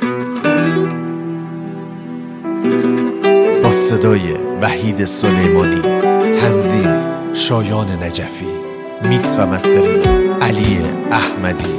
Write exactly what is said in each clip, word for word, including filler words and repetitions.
با صدای وحید سلیمانی، تنظیم شایان نجفی، میکس و مسترینگ علی احمدی.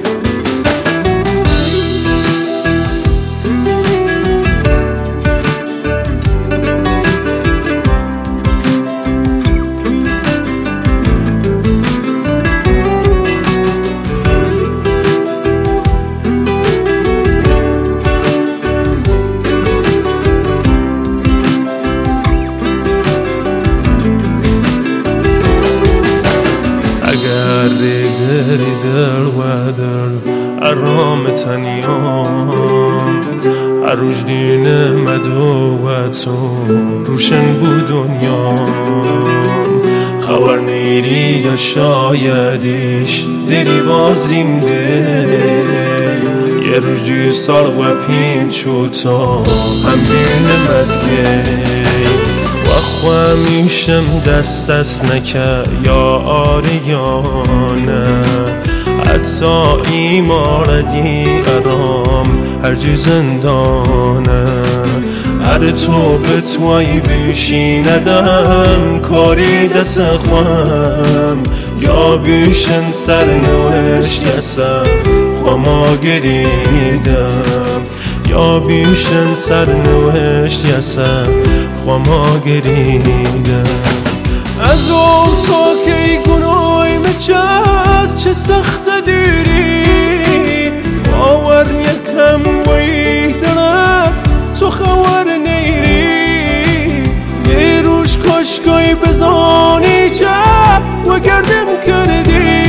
دری دل و دل ارام تنیام عروج دین مدو و تو روشن بود دنیام خبر نیری یا شایدیش دری بازیم ده یه روزی سال و پینچو تا هم بینمت گی و خوامیشم دست دست نکه یا آریانه حتی ایماردی ارام هر جی زندانه هر تو به توی بیشی ندم کاری دست خوام یا بیشن سرنوشت یسم خواما گریدم یا بیشن سرنوشت یسم خواما گریدم از او تا که گناهی مچست چه سخت دیری باور یکم وی دارم تو خبر نیری یه روش کاشگاهی بزانی چه و گردم کردی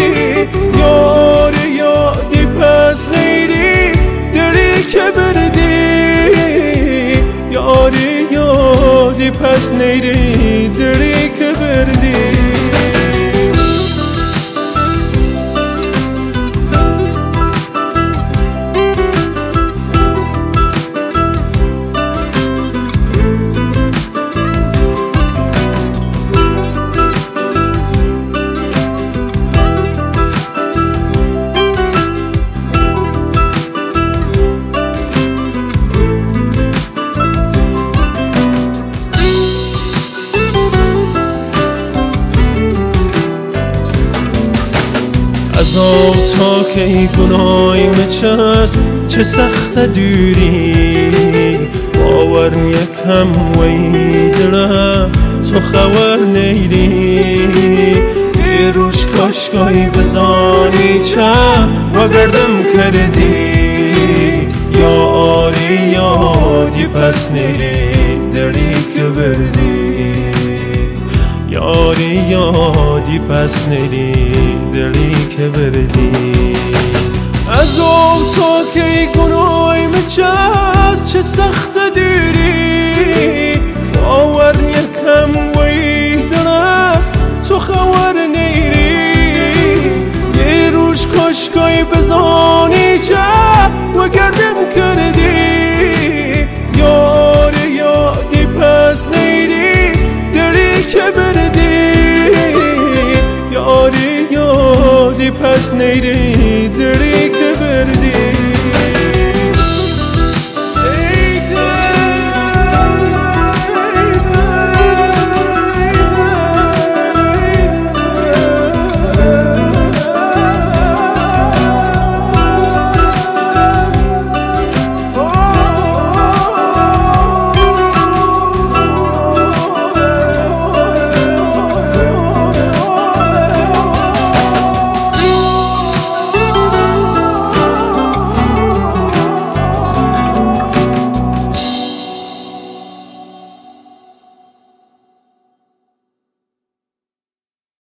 یاری یادی پس نیری دلی که بردی یاری یادی پس نیری دلی که بردی از آب تا که گناهی مچست چه سخت دوری باور یکم وی دلم تو خبر نیری یه روش کاشگاهی بزانی چه و گردم کردی یا آری یادی پس نیری دلی که بردی یاری یادی پس نیری دلی که بردی از اون تا که گناهی مچست چه سخت دیری باور یکم وی دارم تو خبر نیری یه روش کاشگاهی بزانی چه و گردم کردی یاری یادی پس نیری دلی که بردی یاری یادی پس نیری دلی